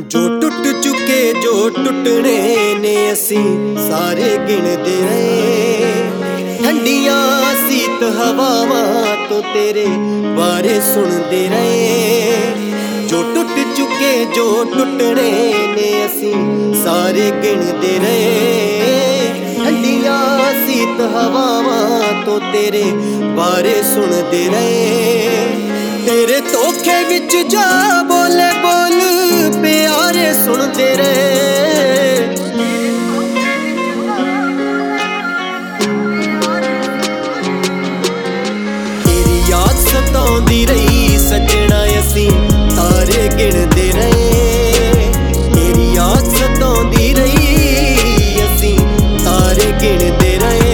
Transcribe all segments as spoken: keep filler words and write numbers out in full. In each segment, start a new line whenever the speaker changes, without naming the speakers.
जो टुट चुके जो टुटने ने असी सारे गिनदे रहे। ठंडियां सीत हवावां तो तेरे बारे सुनदे रहे। जो टुट चुके जो टुटने ने असी सारे गिनदे रहे। ठंडियां सीत हवावां तो तेरे बारे सुनदे रहे। तेरे धोखे विच जा बोले बोल प्यारे सुनदे रहे। तेरी याद सताउंदी रही सजना असी तारे गिनदे रहे। तेरी याद सताउंदी रही असी तारे गिनदे रहे।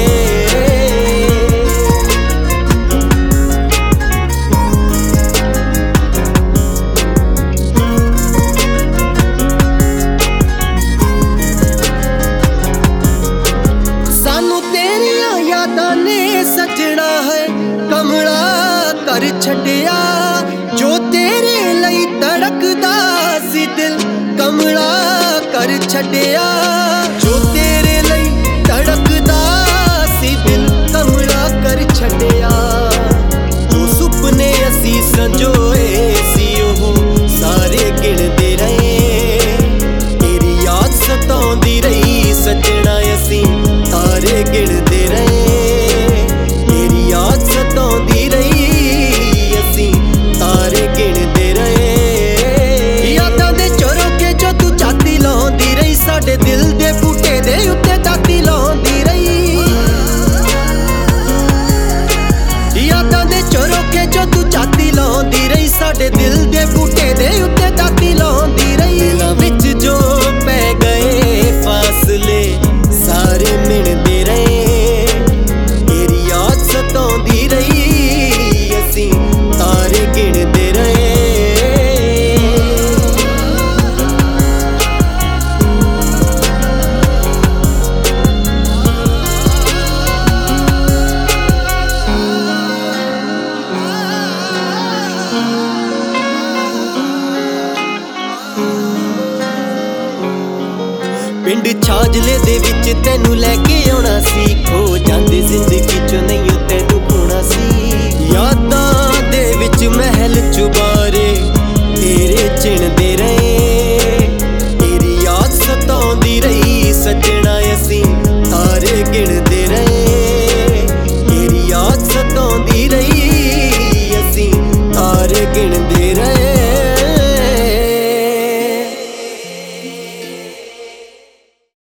सजना है कमला कर छड़िया जो तेरे लई तड़कदा सी दिल। कमला कर छड़िया जो तेरे लई तड़कदा सी दिल। कमला कर छड़िया जो सुपने असी संजोए सी ओह सारे गिनदे रहे। तेरी याद सताउंदी रही सजना असी तारे गिनदे रहे। याद सताउंदी रही असी तारे गिनदे रहे। यादां दे झरोखे जो तू झाती लाउंदी रही साडे दिल दे बूटे दे उत्ते दाती लाउंदी रही। यादां दे झरोखे जो तू झाती लाउंदी रही साडे दिल दे बूटे दे उत्ते दाती लाउंदी रही। दिलां विच जो पै गए फासले सारे मिलदे रहे। सताउंदी रही असी तारे गिनदे रहे। पिंड छाजले दे विच तैनू लैके आउणा सी। खो जांदे जिंदगी चो नहीं तैनू खोना सी। यादां दे विच महल चुबारे तेरे चिणदे रहे। तेरी याद सताउंदी रही सजना असी तारे गिनदे रहे। तेरी याद सताउंदी रही असी तारे गिन